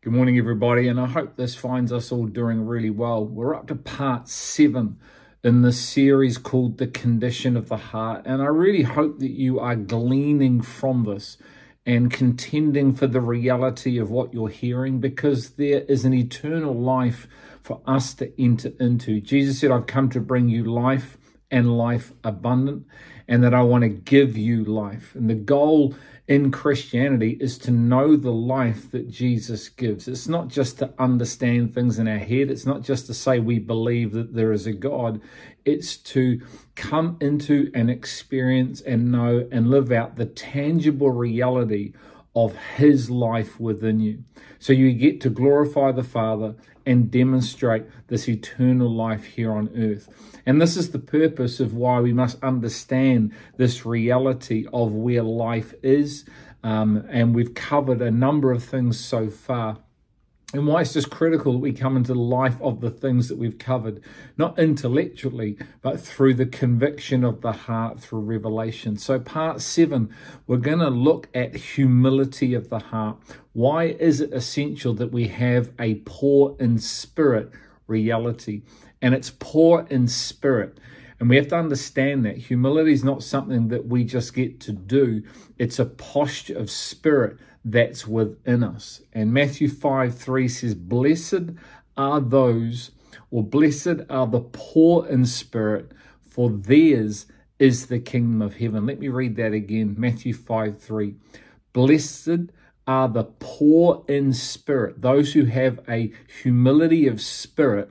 Good morning, everybody, and I hope this finds us all doing really well. We're up to part 7 in this series called The Condition of the Heart, and I really hope that you are gleaning from this and contending for the reality of what you're hearing, because there is an eternal life for us to enter into. Jesus said, I've come to bring you life and life abundant, and that I want to give you life. And the goal in Christianity is to know the life that Jesus gives. It's not just to understand things in our head. It's not just to say we believe that there is a God. It's to come into and experience and know and live out the tangible reality of his life within you. So you get to glorify the Father and demonstrate this eternal life here on earth. And this is the purpose of why we must understand this reality of where life is. And we've covered a number of things so far. And why it's just critical that we come into the life of the things that we've covered, not intellectually, but through the conviction of the heart, through revelation. So part 7, we're going to look at humility of the heart. Why is it essential that we have a poor in spirit reality? And it's poor in spirit. And we have to understand that humility is not something that we just get to do. It's a posture of spirit that's within us. And Matthew 5:3 says, blessed are the poor in spirit, for theirs is the kingdom of heaven. Let me read that again. Matthew 5:3. Blessed are the poor in spirit, those who have a humility of spirit,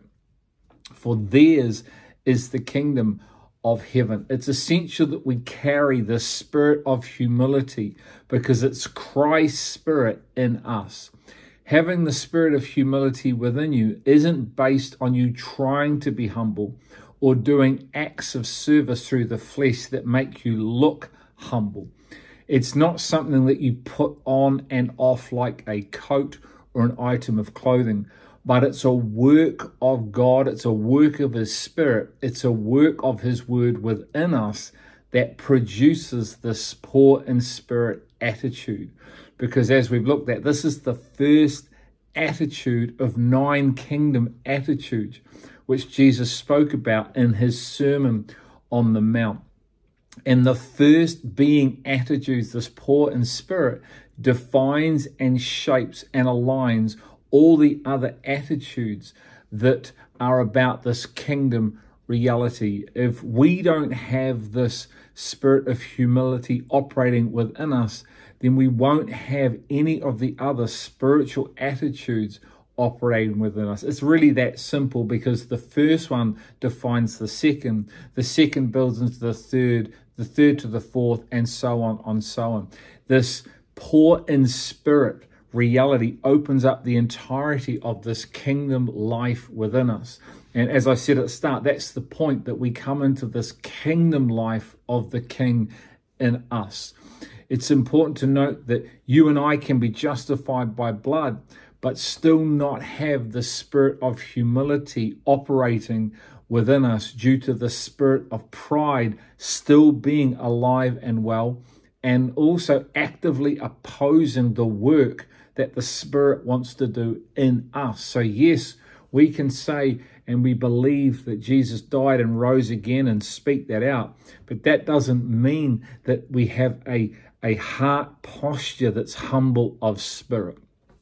for theirs is the kingdom of heaven. It's essential that we carry the spirit of humility because it's Christ's spirit in us. Having the spirit of humility within you isn't based on you trying to be humble or doing acts of service through the flesh that make you look humble. It's not something that you put on and off like a coat or an item of clothing, but it's a work of God. It's a work of his spirit. It's a work of his word within us that produces this poor in spirit attitude. Because as we've looked at, this is the first attitude of 9 kingdom attitudes, which Jesus spoke about in his Sermon on the Mount. And the first being attitudes, this poor in spirit, defines and shapes and aligns all the other attitudes that are about this kingdom reality. If we don't have this spirit of humility operating within us, then we won't have any of the other spiritual attitudes operating within us. It's really that simple, because the first one defines the second builds into the third to the fourth, and so on and so on. This poor in spirit reality opens up the entirety of this kingdom life within us. And as I said at the start, that's the point, that we come into this kingdom life of the King in us. It's important to note that you and I can be justified by blood, but still not have the spirit of humility operating within us due to the spirit of pride still being alive and well, and also actively opposing the work that the Spirit wants to do in us. So yes, we can say and we believe that Jesus died and rose again and speak that out, but that doesn't mean that we have a heart posture that's humble of spirit.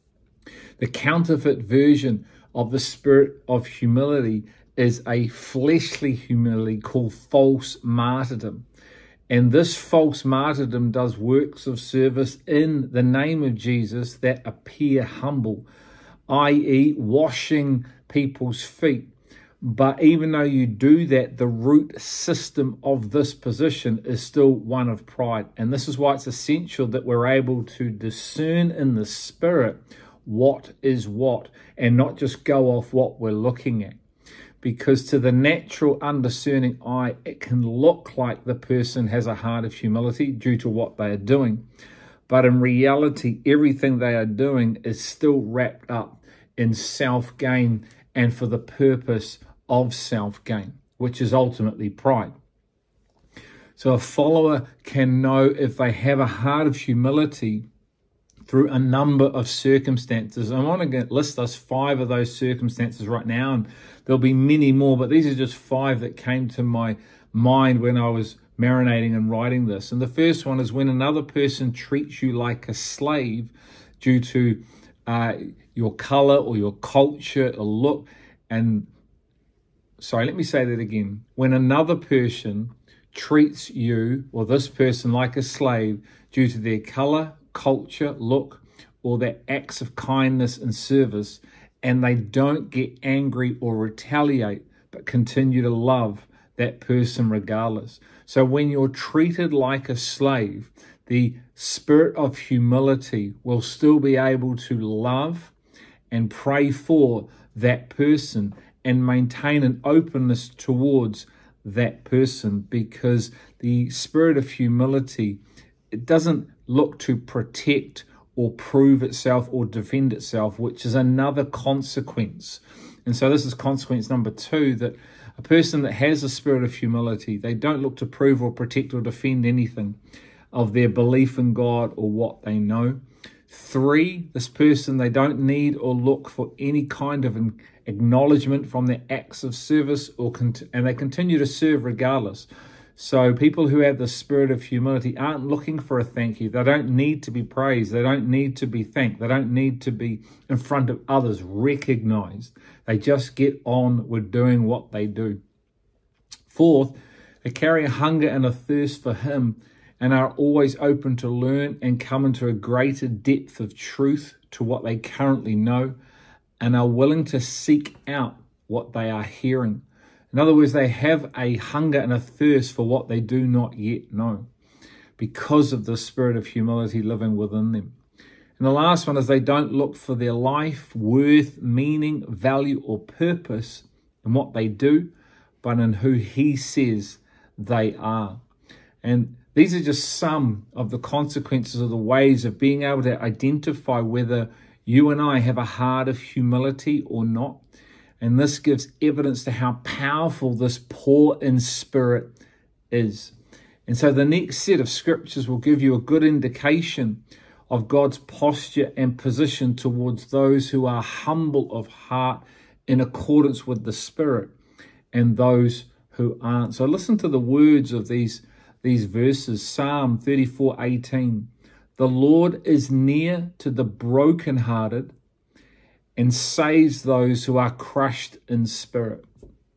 The counterfeit version of the spirit of humility is a fleshly humility called false martyrdom. And this false martyrdom does works of service in the name of Jesus that appear humble, i.e. washing people's feet. But even though you do that, the root system of this position is still one of pride. And this is why it's essential that we're able to discern in the spirit what is what, and not just go off what we're looking at. Because to the natural undiscerning eye, it can look like the person has a heart of humility due to what they are doing. But in reality, everything they are doing is still wrapped up in self-gain and for the purpose of self-gain, which is ultimately pride. So a follower can know if they have a heart of humility through a number of circumstances. I want to list us 5 of those circumstances right now, and there'll be many more, but these are just 5 that came to my mind when I was marinating and writing this. And the first one is when another person treats you like a slave due to your color or your culture or look. And sorry, let me say that again. When another person treats you or this person like a slave due to their color, culture, look, or their acts of kindness and service, and they don't get angry or retaliate, but continue to love that person regardless. So when you're treated like a slave, the spirit of humility will still be able to love and pray for that person and maintain an openness towards that person, because the spirit of humility, it doesn't look to protect or prove itself or defend itself, which is another consequence. And so this is consequence number 2, that a person that has a spirit of humility, they don't look to prove or protect or defend anything of their belief in God or what they know. 3, this person, they don't need or look for any kind of acknowledgement from their acts of service, and they continue to serve regardless. So people who have the spirit of humility aren't looking for a thank you. They don't need to be praised. They don't need to be thanked. They don't need to be in front of others recognized. They just get on with doing what they do. 4th, they carry a hunger and a thirst for Him and are always open to learn and come into a greater depth of truth to what they currently know, and are willing to seek out what they are hearing. In other words, they have a hunger and a thirst for what they do not yet know because of the spirit of humility living within them. And the last one is they don't look for their life, worth, meaning, value, or purpose in what they do, but in who He says they are. And these are just some of the consequences of the ways of being able to identify whether you and I have a heart of humility or not. And this gives evidence to how powerful this poor in spirit is. And so the next set of scriptures will give you a good indication of God's posture and position towards those who are humble of heart in accordance with the Spirit and those who aren't. So listen to the words of these verses. Psalm 34:18. The Lord is near to the brokenhearted and saves those who are crushed in spirit.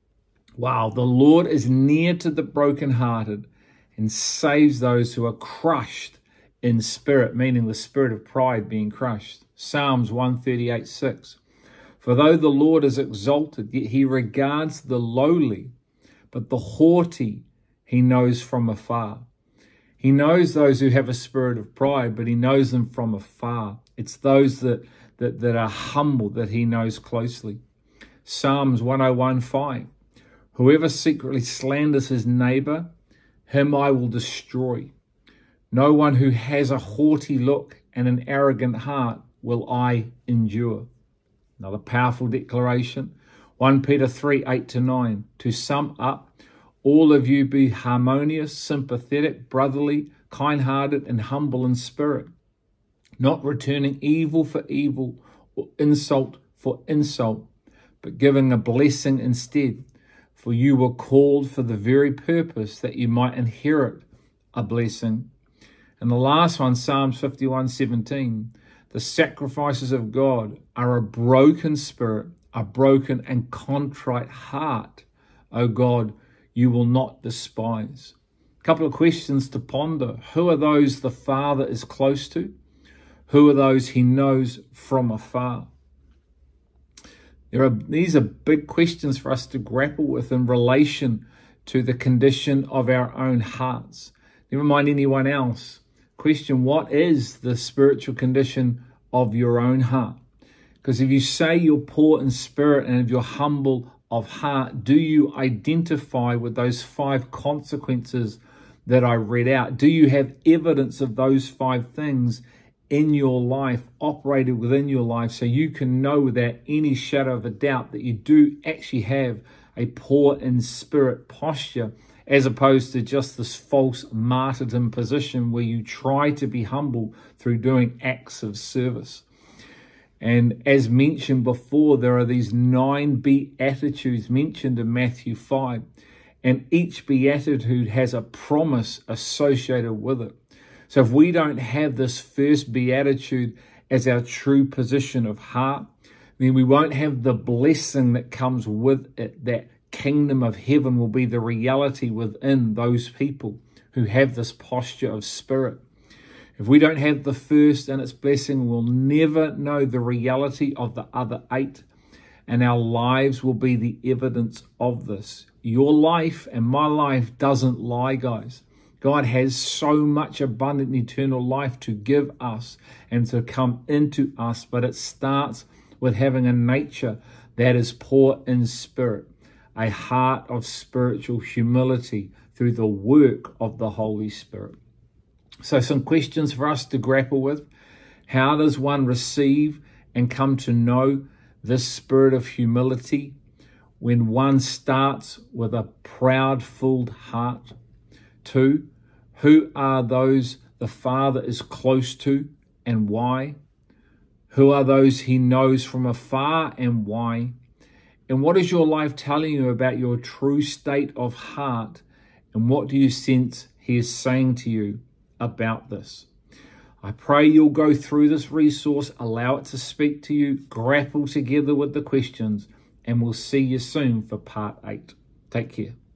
Wow, the Lord is near to the brokenhearted and saves those who are crushed in spirit, meaning the spirit of pride being crushed. Psalms 138:6. For though the Lord is exalted, yet He regards the lowly, but the haughty He knows from afar. He knows those who have a spirit of pride, but He knows them from afar. It's those that are humble that He knows closely. Psalms 101:5. Whoever secretly slanders his neighbor, him I will destroy. No one who has a haughty look and an arrogant heart will I endure. Another powerful declaration. 1 Peter 3:8-9. To sum up, all of you be harmonious, sympathetic, brotherly, kind-hearted, and humble in spirit, not returning evil for evil or insult for insult, but giving a blessing instead. For you were called for the very purpose that you might inherit a blessing. And the last one, Psalms 51:17. The sacrifices of God are a broken spirit, a broken and contrite heart. O God, you will not despise. A couple of questions to ponder. Who are those the Father is close to? Who are those He knows from afar? These are big questions for us to grapple with in relation to the condition of our own hearts. Never mind anyone else. Question, what is the spiritual condition of your own heart? Because if you say you're poor in spirit and if you're humble of heart, do you identify with those 5 consequences that I read out? Do you have evidence of those 5 things in your life, operated within your life, so you can know without any shadow of a doubt that you do actually have a poor in spirit posture as opposed to just this false martyrdom position where you try to be humble through doing acts of service. And as mentioned before, there are these 9 beatitudes mentioned in Matthew 5, and each beatitude has a promise associated with it. So if we don't have this first beatitude as our true position of heart, then we won't have the blessing that comes with it. That kingdom of heaven will be the reality within those people who have this posture of spirit. If we don't have the first and its blessing, we'll never know the reality of the other 8, and our lives will be the evidence of this. Your life and my life doesn't lie, guys. God has so much abundant eternal life to give us and to come into us, but it starts with having a nature that is poor in spirit, a heart of spiritual humility through the work of the Holy Spirit. So some questions for us to grapple with. How does one receive and come to know this spirit of humility when one starts with a proud-filled heart? 2, who are those the Father is close to and why? Who are those he knows from afar and why? And what is your life telling you about your true state of heart? And what do you sense he is saying to you about this? I pray you'll go through this resource, allow it to speak to you, grapple together with the questions, and we'll see you soon for part 8. Take care.